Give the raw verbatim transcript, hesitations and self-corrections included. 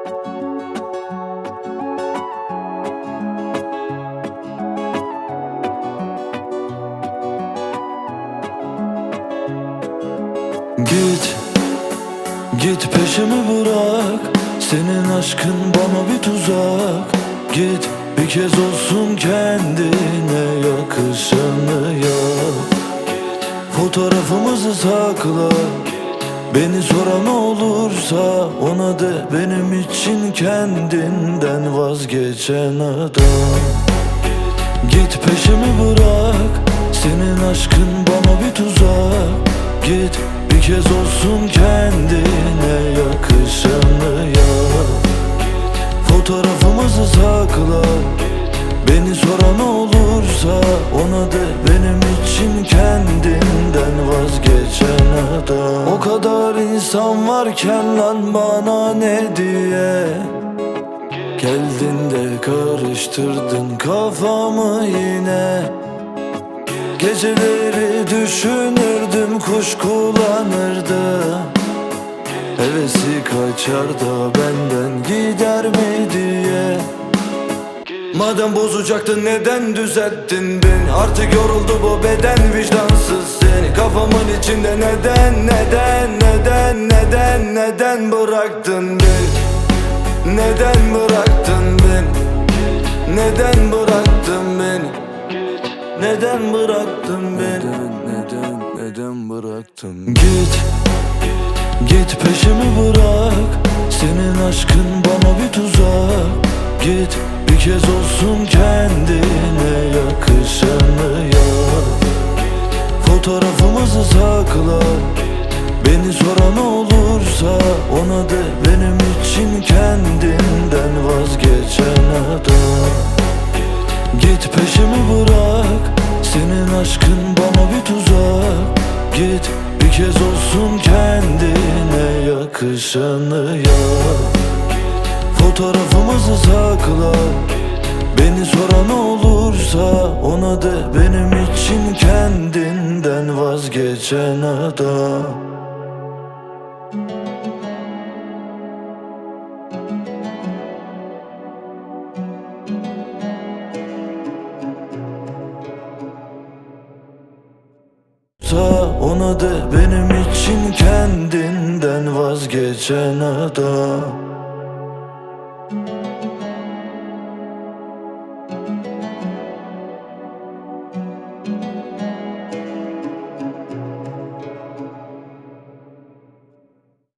Git, git peşimi bırak. Senin aşkın bana bir tuzak. Git, bir kez olsun kendine yakışanı yap. Fotoğrafımızı sakla. Beni soran olursa ona de benim için kendinden vazgeçen adam. Git peşimi bırak. Senin aşkın bana bir tuzak. Git, bir kez olsun kendine yakışanı yap. Fotoğrafımızı sakla. Beni soran olursa ona de benim için kendinden vazgeçen adam. O kadar insan varken lan bana ne diye geldin de karıştırdın kafamı yine. Geceleri düşünürdüm, kuşkulanırdım. Hevesi kaçar da benden gider mi diye. Madem bozacaktın neden düzelttin beni? Artık yoruldu bu beden, vicdansız seni. Kafamın içinde neden, neden, neden, neden, neden bıraktın beni? Neden bıraktın beni? Neden bıraktın beni? Neden bıraktın beni? Neden, neden, neden bıraktın? Git, git peşimi bırak. Senin aşkın bana bir tuzak. Git, bir kez olsun kendine yakışanı yap. Fotoğrafımızı sakla. Beni soran olursa ona de benim için kendinden vazgeçen adam. Git peşimi bırak. Senin aşkın bana bir tuzak. Git, bir kez olsun kendine yakışanı yap. Fotoğrafımızı sakla. Beni soran olursa ona de benim için kendinden vazgeçen adam. Ona de benim için kendinden vazgeçen adam.